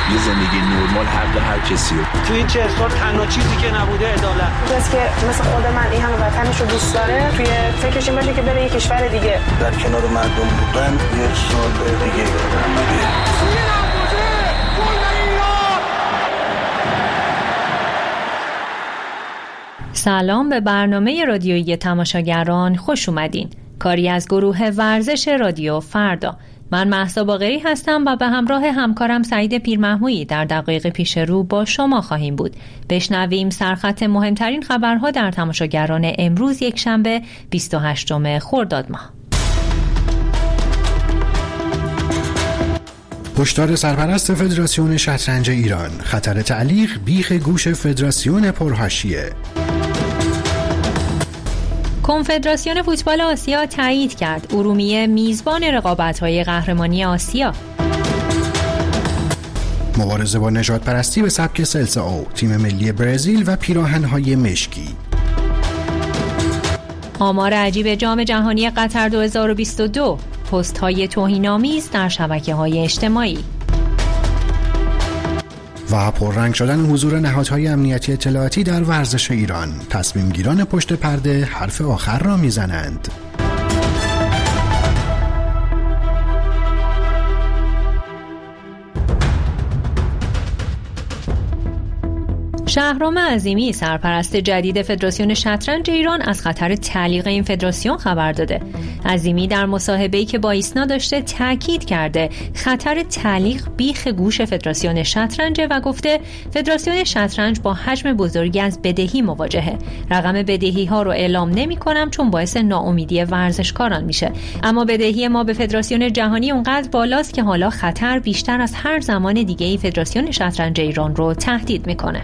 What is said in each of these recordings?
یه زندگی نرمال حق هر کسی. تو این 40 سال تنها چیزی که نبوده عدالت. کسی که مثل خود من این همه وطنش رو دوست داره توی فکرش این باشه که بره یه کشور دیگه. در کنار مردم بودن یه سال دیگه سلام به برنامه رادیویی تماشاگران، خوش اومدین. کاری از گروه ورزش رادیو فردا. من مهسا باقری هستم و به همراه همکارم سعید پیرمحمودی در دقایق پیش رو با شما خواهیم بود. بشنویم سرخط مهمترین خبرها در تماشاگران امروز یکشنبه 28 خرداد ماه. هشدار سرپرست فدراسیون شطرنج ایران: خطر تعلیق بیخ گوش فدراسیون پرحاشیه. کنفدراسیون فوتبال آسیا تایید کرد ارومیه میزبان رقابت‌های قهرمانی آسیا. مبارزه با نژادپرستی به سبک سلسائو، تیم ملی برزیل و پیراهن‌های مشکی. آمار عجیب جام جهانی قطر 2022، پست‌های توهین‌آمیز در شبکه‌های اجتماعی. و پررنگ شدن حضور نهادهای امنیتی اطلاعاتی در ورزش ایران. تصمیم گیران پشت پرده حرف آخر را میزنند. شهرام عظیمی، سرپرست جدید فدراسیون شطرنج ایران، از خطر تعلیق این فدراسیون خبر داده. عظیمی در مصاحبه‌ای که با ایسنا داشته تاکید کرده خطر تعلیق بیخ گوش فدراسیون شطرنج و گفته فدراسیون شطرنج با حجم بزرگی از بدهی مواجهه. رقم بدهی‌ها رو اعلام نمی‌کنم چون باعث ناامیدی ورزشکاران میشه، اما بدهی ما به فدراسیون جهانی اونقدر بالاست که حالا خطر بیشتر از هر زمان دیگه‌ای فدراسیون شطرنج ایران رو تهدید می‌کنه.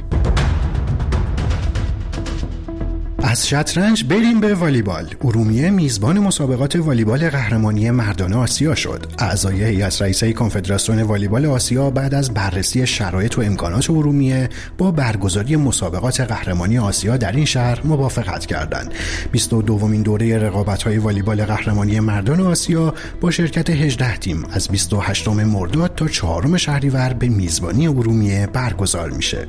از شطرنج بریم به والیبال. ارومیه میزبان مسابقات والیبال قهرمانی مردان آسیا شد. اعضای هیئت رئیسه کنفدراسیون والیبال آسیا بعد از بررسی شرایط و امکانات ارومیه با برگزاری مسابقات قهرمانی آسیا در این شهر موافقت کردند. 22مین دوره رقابت‌های والیبال قهرمانی مردان آسیا با شرکت 18 تیم از 28 مرداد تا 4 شهریور به میزبانی ارومیه برگزار میشه.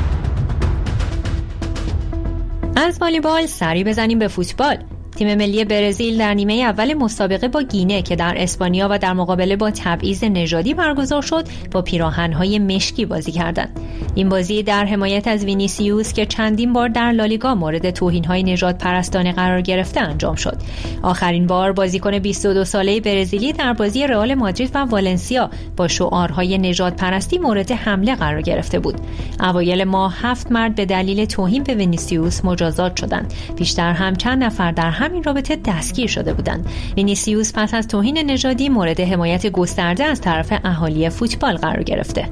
از والیبال سری بزنیم به فوتبال. تیم ملی برزیل در نیمه اول مسابقه با گینه که در اسپانیا و در مقابله با تبعیض نژادی برگزار شد با پیراهن‌های مشکی بازی کردند. این بازی در حمایت از وینیسیوس که چندین بار در لالیگا مورد توهین‌های نژادپرستانه قرار گرفته انجام شد. آخرین بار بازیکن 22 ساله برزیلی در بازی رئال مادرید و والنسیا با شعارهای نژادپرستی مورد حمله قرار گرفته بود. اوایل ماه 7 مرد به دلیل توهین به وینیسیوس مجازات شدند. بیشتر هم چند نفر در همین رابطه دستگیر شده بودند. وینیسیوس پس از توهین نژادی مورد حمایت گسترده از طرف اهالی فوتبال قرار گرفته.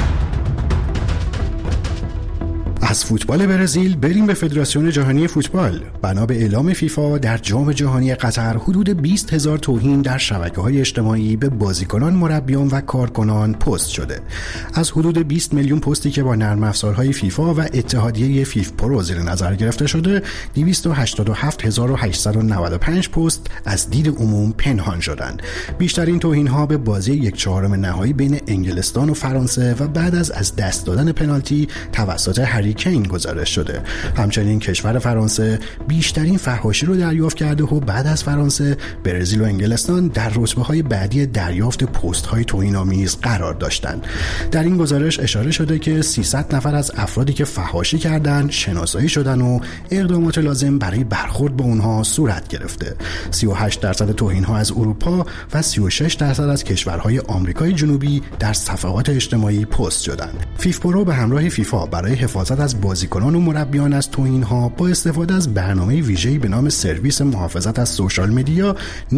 از فوتبال برزیل بریم به فدراسیون جهانی فوتبال. بنا به اعلام فیفا در جام جهانی قطر حدود 20,000 توهین در شبکه‌های اجتماعی به بازیکنان، مربیان و کارکنان پست شده. از حدود 20 میلیون پستی که با نرم افزارهای فیفا و اتحادیه فیف پرو زیر نظر گرفته شده، 287895 پست از دید عموم پنهان شدند. بیشترین توهین‌ها به بازی 1/4 نهایی بین انگلستان و فرانسه و بعد از دست دادن پنالتی توسط هری کین گزارش شده. همچنین کشور فرانسه بیشترین فحاشی رو دریافت کرده و بعد از فرانسه برزیل و انگلستان در رتبه‌های بعدی دریافت پست‌های توهین‌آمیز قرار داشتند. در این گزارش اشاره شده که 300 نفر از افرادی که فحاشی کردند شناسایی شدن و اقدامات لازم برای برخورد با اونها صورت گرفته. 38% توهین‌ها از اروپا و 36% از کشورهای آمریکای جنوبی در صفحات اجتماعی پست شدند. فیف پرو به همراه فیفا برای حفاظت از بازیکنان و مربیان از توهین‌ها با استفاده از برنامه ویژه‌ای به نام سرویس محافظت از سوشال مدیا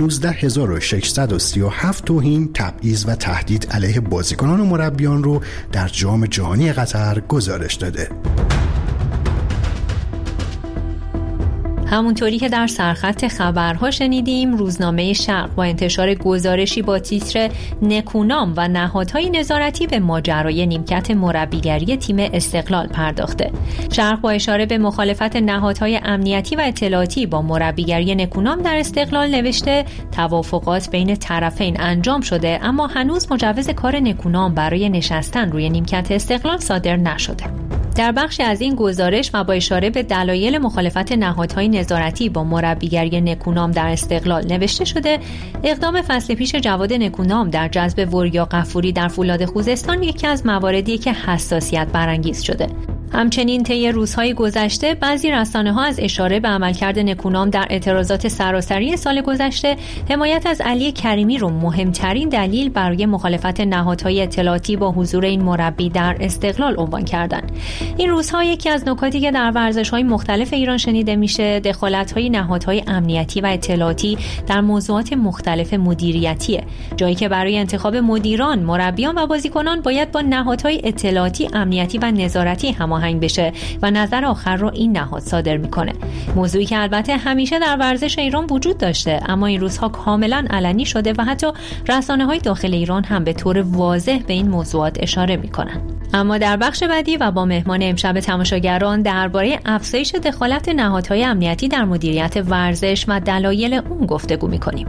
19637 توهین، تبعیض و تهدید علیه بازیکنان و مربیان رو در جام جهانی قطر گزارش داده. همونطوری که در سرخط خبرها شنیدیم، روزنامه شرق با انتشار گزارشی با تیتر نکونام و نهادهای نظارتی به ماجرای نیمکت مربیگری تیم استقلال پرداخته. شرق با اشاره به مخالفت نهادهای امنیتی و اطلاعاتی با مربیگری نکونام در استقلال نوشته توافقات بین طرفین انجام شده، اما هنوز مجوز کار نکونام برای نشستن روی نیمکت استقلال صادر نشده. در بخشی از این گزارش و با اشاره به دلایل مخالفت نهادهای نظارتی با مربیگری نکونام در استقلال نوشته شده اقدام فصل پیش جواد نکونام در جذب وریا غفوری در فولاد خوزستان یکی از مواردی که حساسیت برانگیز شده. همچنین طی روزهای گذشته بعضی رسانه‌ها از اشاره به عملکرد نکونام در اعتراضات سراسری سال گذشته حمایت از علی کریمی رو مهمترین دلیل برای مخالفت نهادهای اطلاعاتی با حضور این مربی در استقلال عنوان کردند. این روزها یکی از نکاتی که در ورزش‌های مختلف ایران شنیده میشه دخالت‌های نهادهای امنیتی و اطلاعاتی در موضوعات مختلف مدیریتیه، جایی که برای انتخاب مدیران، مربیان و بازیکنان باید با نهادهای اطلاعاتی، امنیتی و نظارتی هماهنگ بشه و نظر آخر رو این نهاد صادر میکنه. موضوعی که البته همیشه در ورزش ایران وجود داشته، اما این روزها کاملا علنی شده و حتی رسانه‌های داخل ایران هم به طور واضح به این موضوعات اشاره میکنن. اما در بخش بعدی و با مهمان امشب تماشاگران درباره افزایش دخالت نهادهای امنیتی در مدیریت ورزش و دلایل اون گفتگو میکنیم.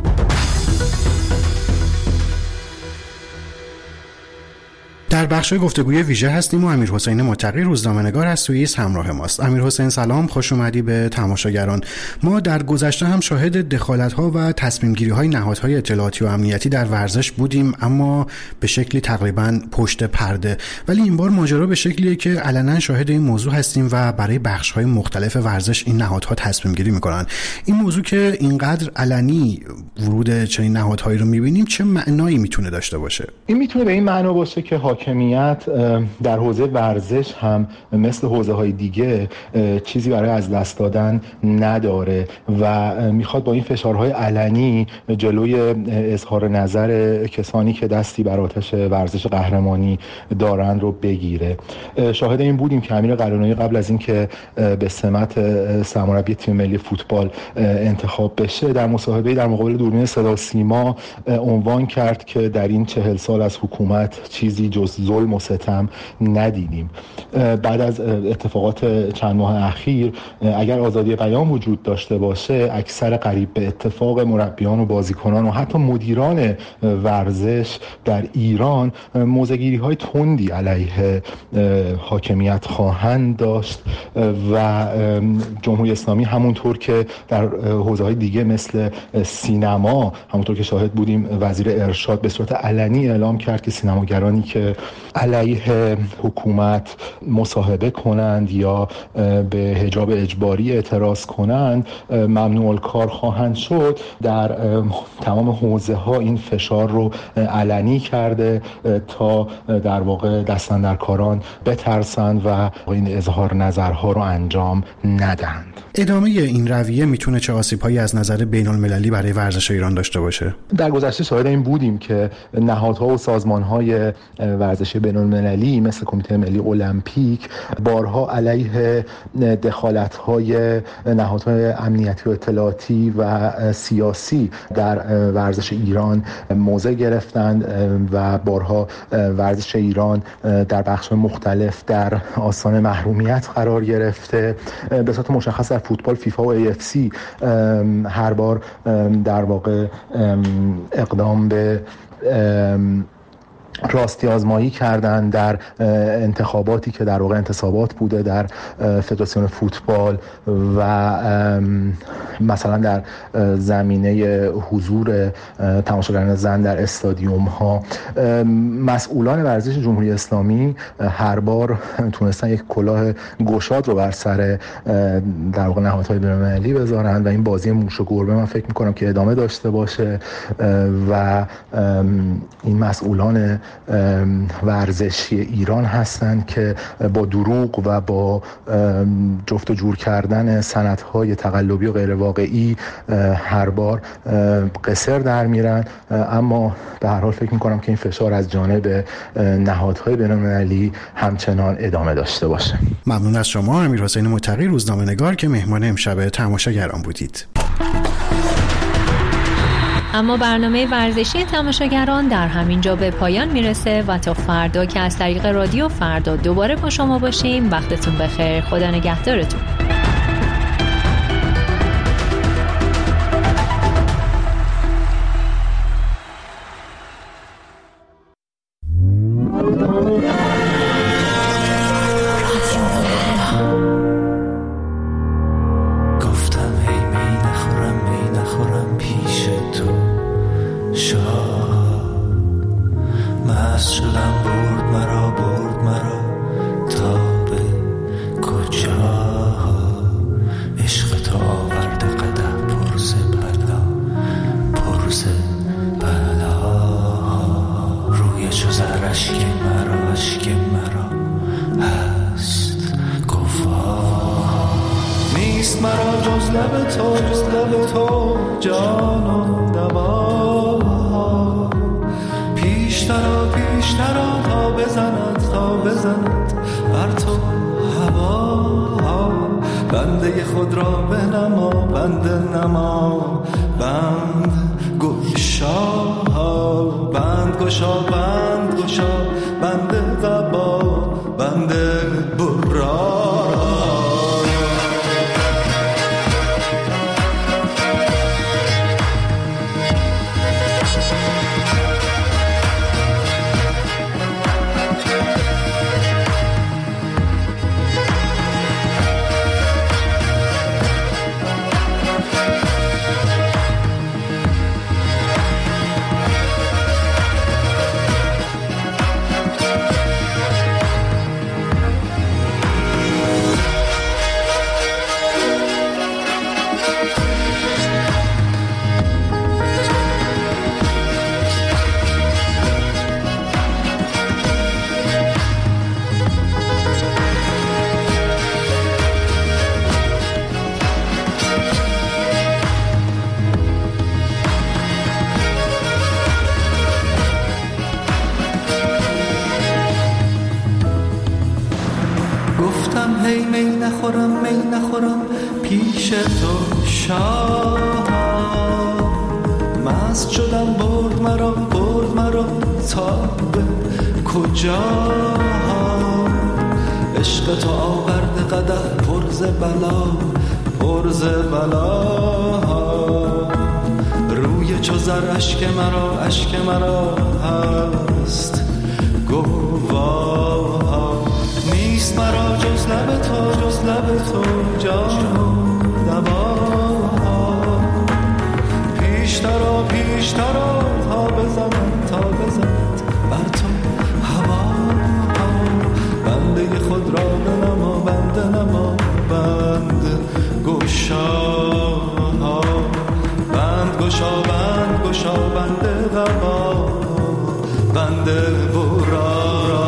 در بخش گفتگوی ویژه هستیم و امیرحسین متقی روزنامه‌نگار از سوئیس همراه ماست. امیرحسین سلام، خوش اومدی به تماشاگران. ما در گذشته هم شاهد دخالت‌ها و تصمیم‌گیری‌های نهادهای اطلاعاتی و امنیتی در ورزش بودیم، اما به شکلی تقریباً پشت پرده. ولی این بار ماجرا به شکلیه که علنا شاهد این موضوع هستیم و برای بخش‌های مختلف ورزش این نهادها تصمیم‌گیری می‌کنن. این موضوع که اینقدر علنی ورود چنین نهادهایی رو می‌بینیم چه معنایی می‌تونه داشته باشه؟ این می‌تونه به این معنا باشه که حاکمیت در حوزه ورزش هم مثل حوزه‌های دیگه چیزی برای از دست دادن نداره و میخواد با این فشارهای علنی جلوی اظهار نظر کسانی که دستی بر آتش ورزش قهرمانی دارن رو بگیره. شاهد این بودیم که امیر قلعه‌نویی قبل از اینکه به سمت سرمربی تیم ملی فوتبال انتخاب بشه در مصاحبه‌ای در مقابل دوربین صدا و سیما عنوان کرد که در این 40 سال از حکومت چیزی جز ظلم و ستم ندیدیم. بعد از اتفاقات چند ماه اخیر اگر آزادی بیان وجود داشته باشه اکثر قریب به اتفاق مربیان و بازیکنان و حتی مدیران ورزش در ایران موضع‌گیری‌های تندی علیه حاکمیت خواهند داشت و جمهوری اسلامی همونطور که در حوزه‌های دیگه مثل سینما همونطور که شاهد بودیم وزیر ارشاد به صورت علنی اعلام کرد که سینماگرانی که علیه حکومت مصاحبه کنند یا به حجاب اجباری اعتراض کنند ممنوع الکار خواهند شد. در تمام حوزه ها این فشار رو علنی کرده تا در واقع دستاندرکاران بترسند و این اظهار نظرها رو انجام ندهند. ادامه این رویه میتونه چه آسیب‌هایی از نظر بین‌المللی برای ورزش ایران داشته باشه؟ در گذشته شاهد این بودیم که نهادها و سازمان‌های ورزشی بین‌المللی مثل کمیته ملی المپیک بارها علیه دخالت‌های نهادهای امنیتی و اطلاعاتی و سیاسی در ورزش ایران موضع گرفتند و بارها ورزش ایران در بخش مختلف در آستانه محرومیت قرار گرفته. به صورت مشخص در فوتبال فیفا و AFC هر بار در واقع اقدام به راستی آزمایی کردن در انتخاباتی که در واقع انتصابات بوده در فدراسیون فوتبال و مثلا در زمینه حضور تماشاگران زن در استادیوم ها. مسئولان ورزش جمهوری اسلامی هر بار تونستن یک کلاه گشاد رو بر سر در واقع نهادهای بین‌المللی بذارن و این بازی موش و گربه من فکر می‌کنم که ادامه داشته باشه و این مسئولان ورزشی ایران هستند که با دروغ و با جفت و جور کردن سندهای تقلبی و غیر واقعی هر بار قصر در میرن. اما به هر حال فکر میکنم که این فشار از جانب نهادهای بین‌المللی همچنان ادامه داشته باشه. ممنون از شما امیرحسین متقی، روزنامه‌نگار که مهمان امشب تماشاگران بودید. اما برنامه ورزشی تماشاگران در همین جا به پایان میرسه و تا فردا که از طریق رادیو فردا دوباره با شما باشیم. وقتتون بخیر، خدا نگهدارتون. بنده خود را بنما، بنده نما، بند گشا، بند گشا، بند گشا، بنده قبا، بنده برا. می نخورم پیش تو شاه، مست شدم برد مرا تا به کجا، عشق تو آورد قدح پرز بلا، روی چو زر اشک مرا هست گواه، نیست مرا جز لب تو جان و دوا، پیشترا تا بزند بر تو هوا، بنده خود را بنما، بنده نما، بند گشا، بند گشا، بنده قبا، بنده برا.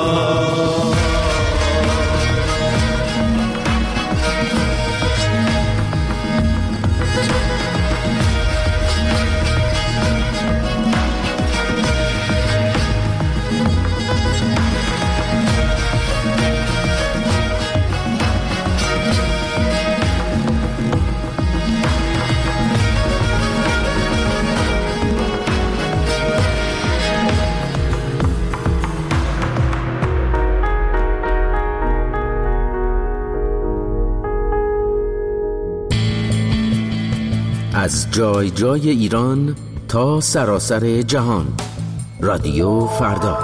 از جای جای ایران تا سراسر جهان، رادیو فردا.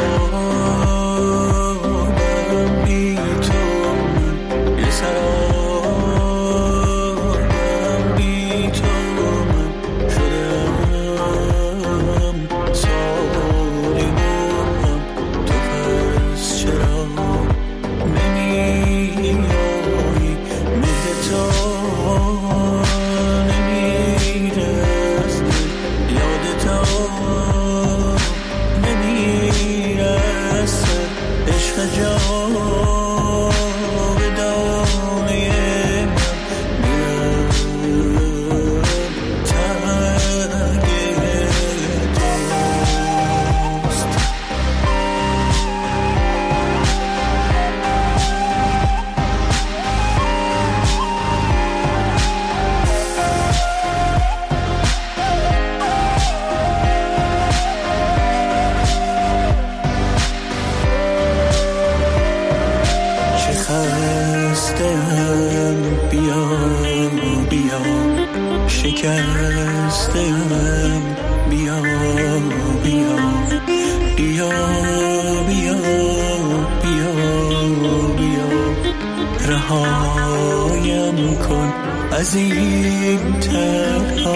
خرابم بی تو، یه سراب شکستم. بیا بیا بیا بیا بیا بیا رهایم کن از این تنها.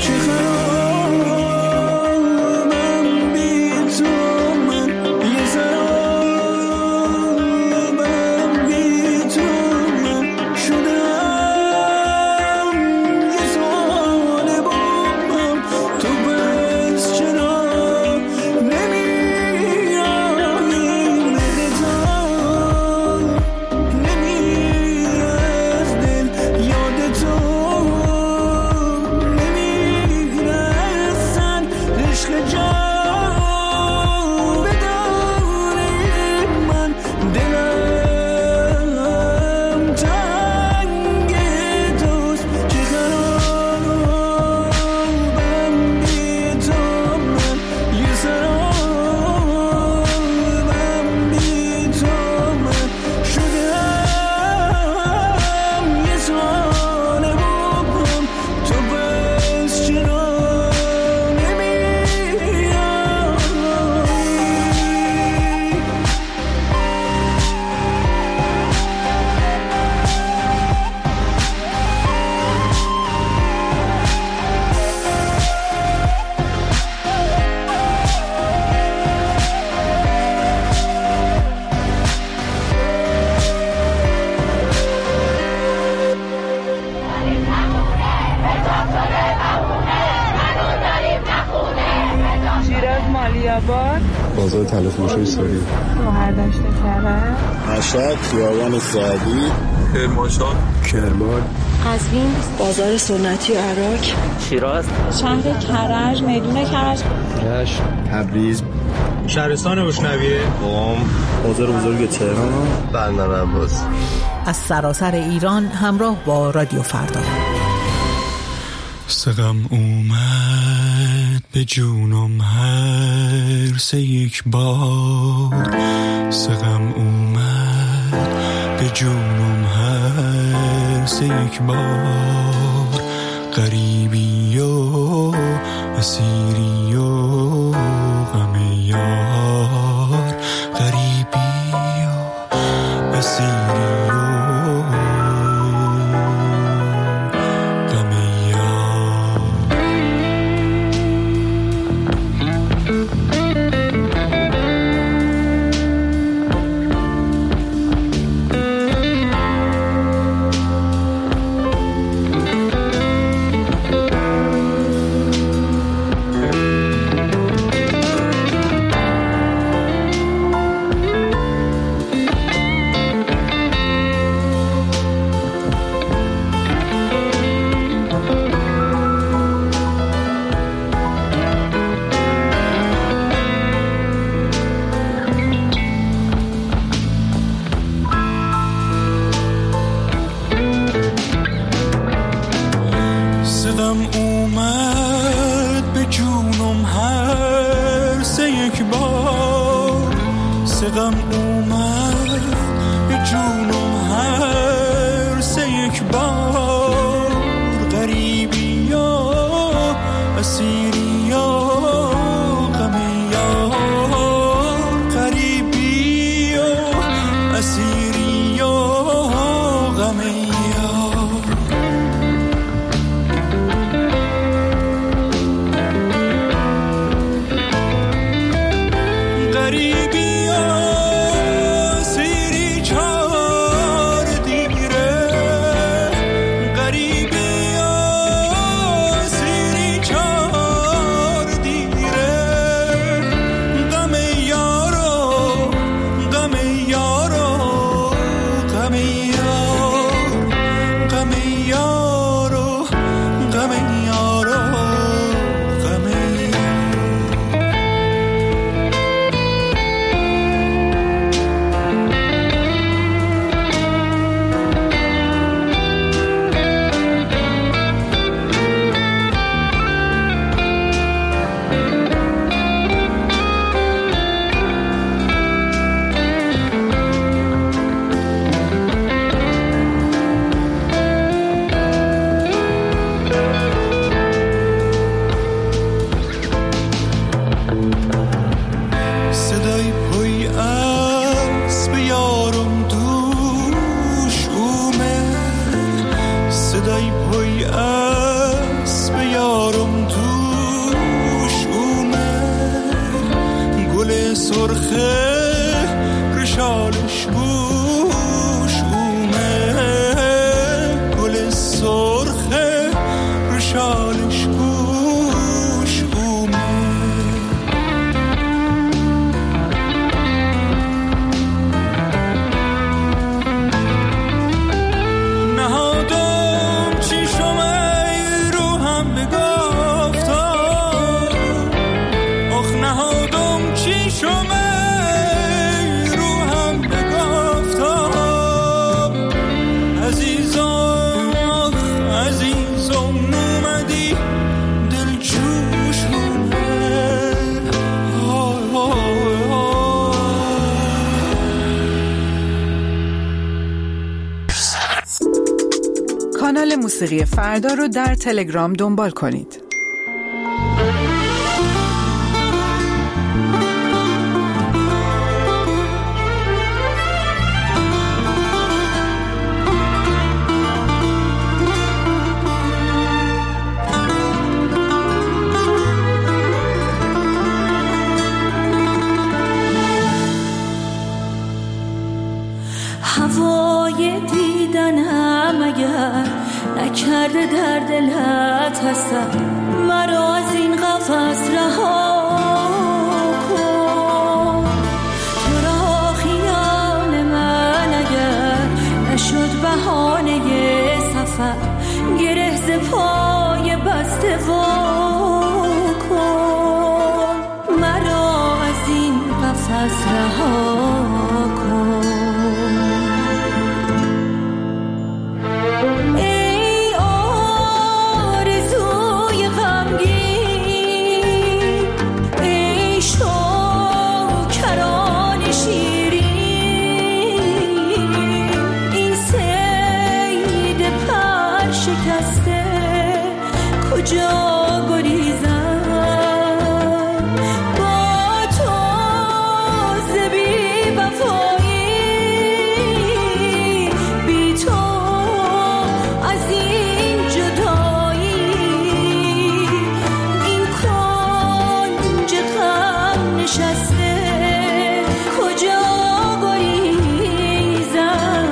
بازار تلفروشی ساری، شهردشت کرد، مشهد، خیابان سعدی، کرمانشاه، کرمان، قزوین، بازار سنتی عراق، شیراز، شهر کرج، میدون کرج، رشت، تبریز، شهرستان بشنویه، قم، بازار بزرگ تهران، بندر عباس. از سراسر ایران همراه با رادیو فردا. سقم اومد به جونم هر سه یک بار، سقم اومد به جونم هر سه یک بار، غریبی و اسیری و غم یار، غریبی و اسیری دای پای اسب یارم توش اومد گل سرخه رشالش بوش اومد گل سرخه رشالش بوش اومد نهادم چشم رو هم بگفتم آخ نهادم چشم کانال موسیقی فردا رو در تلگرام دنبال کنید. هوای دیدنم اگر نکرده در دلت هستم مرا از این قفس رها کن تو را خیال من اگر نشد بهانه سفر گره ز پای بسته وا کن مرا از این قفس رها کن کجا گریزم با تو ز بی وفایی بی تو از این جدایی این کنج غم نشسته کجا گریزم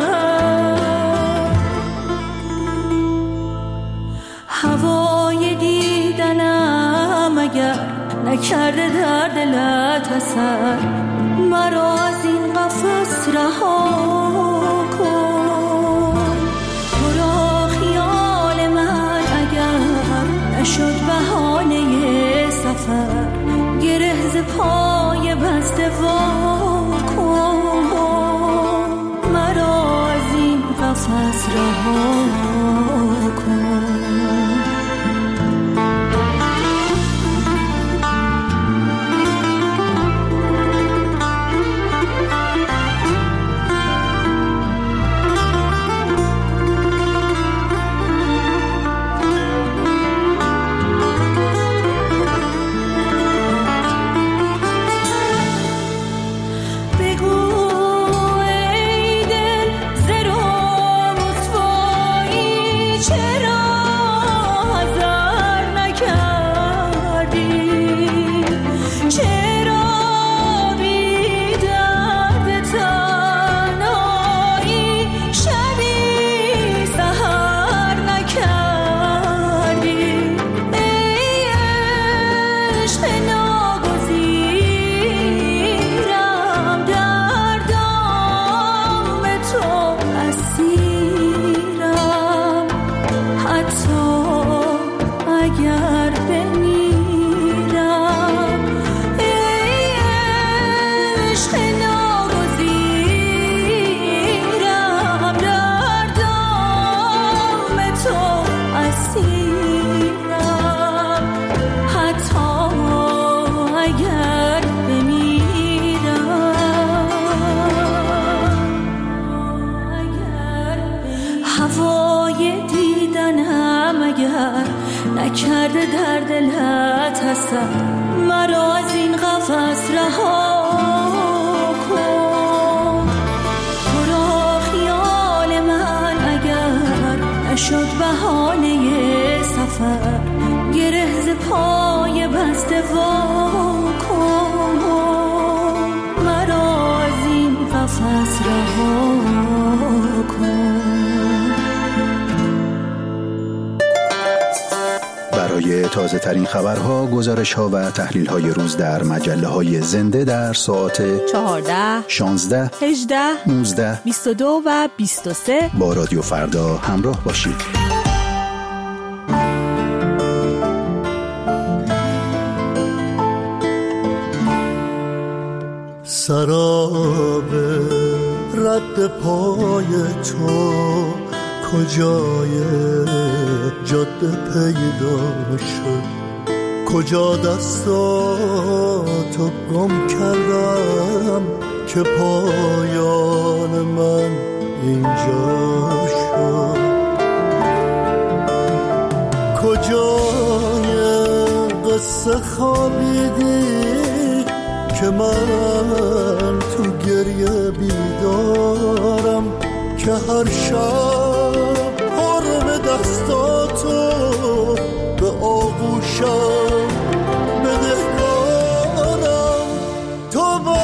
هوای دیدنم اگر نکرده در دلت اثر مرا از این قفس رها کن تو را خیال من اگر نشد بهانه سفر گره ز پای بسته وا کن مرا از این قفس رها کن نکرده در دلت هستم مرا از این قفس رها کن تو را خیال من اگر نشد بهانه سفر، گره ز پای بسته واکن، مرا از این قفس رها کن. برای تازه ترین خبرها، گزارش ها و تحلیل های روز در مجله های زنده در ساعت 14 16 18 19 22 و 23 با رادیو فردا همراه باشید. سراب رد پای تو کجای جاده پیدا شد، کجا دستاتو گم کردم که پایان من اینجا شد، کجای قصه خوابیدی که من تو گریه بیدارم، که هر شب حرم دستاتو به آغوشم بدهکارم. تو با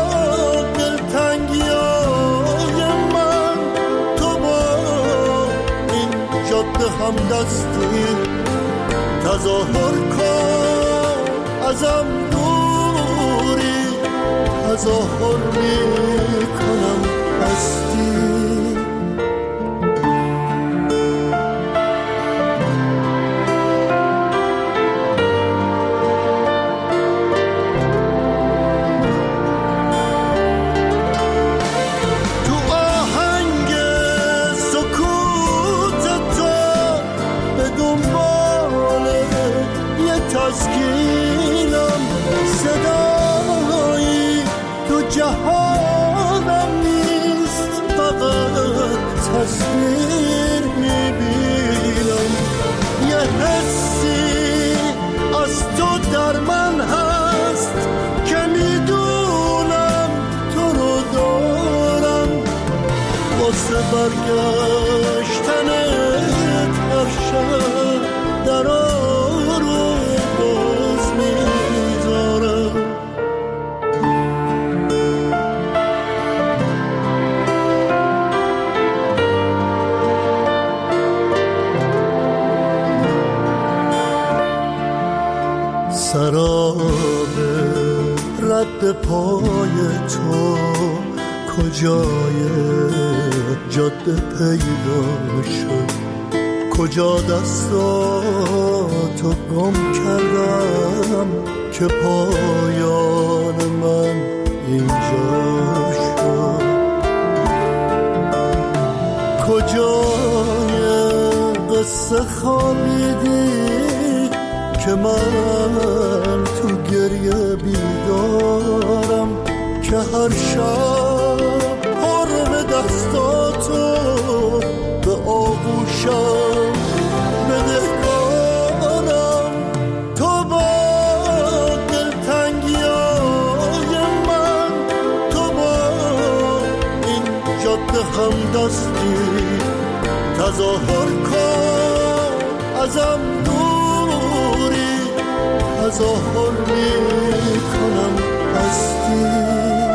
دلتنگیای من، تو با این جاده همدستی تظاهر کن، ازم دوری تظاهر میکنم هستی. تسکینم صدایی تو جهانم نیست، فقط تصویر میبینم، یه حسی از تو در من هست که میدونم تو رو دارم، واسه برگشتنت هر شب در سراب رد پای تو کجای جاده پیدا شد، کجا دستاتو گم کردم که پایان من اینجا شد، کجای قصه خوابیدی که من تو گریه بیدارم، که هر شب حرم دستاتو به آغوشم بدهکارم. تو با دلتنگیای من، تو با این جاده همدستی تظاهر کن، ازم دوری تظاهر میکنم هستی.